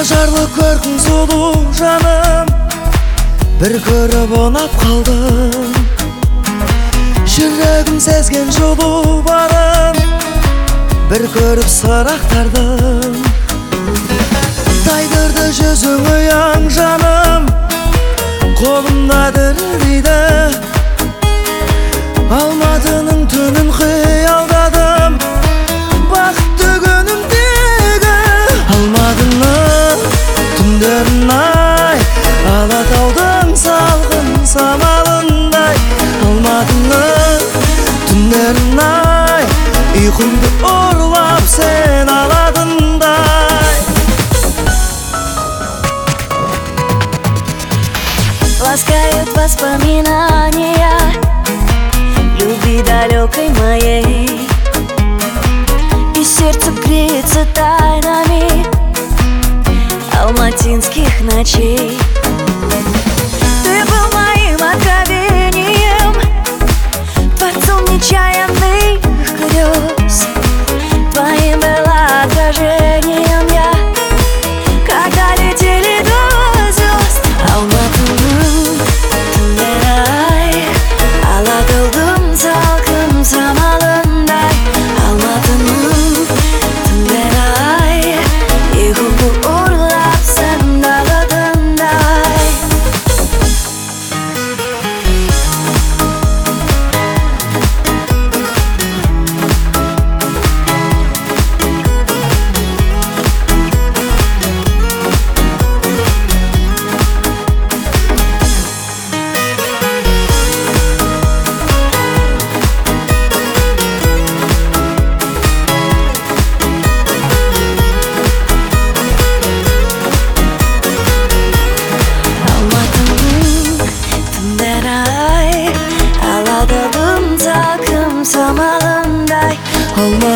ажарлы көркің сұлу жаным, бір көріп ұнап қалдым. Жүрегім сезген жылу барын, бір көріп сырақтардым. Тайдырды жүзің ұяң жаным, қолымда дірілдейді. Алматының түнін қиялдадым, бақытты күнімдегі. Алматының түндерін ай, Алатаудың салқын самалындай. Алматының түндерін ай, ұйқымды ұрлап сен аладындай. Ласкают воспоминания любви далекой моей, и сердце греется тайнами алматинских ночей. Ты был моим откровением, творцом нечаянных грез. Твоим было отражением я, когда летели до звезд. Алматының түндері-ай, Алатаудың салқын самалындай. Алматының түндері-ай, ұйқымды ұрлап сен аладындай.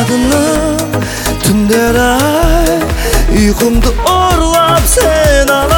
Алматының түндері-ай, ұйқымды ұрлап сен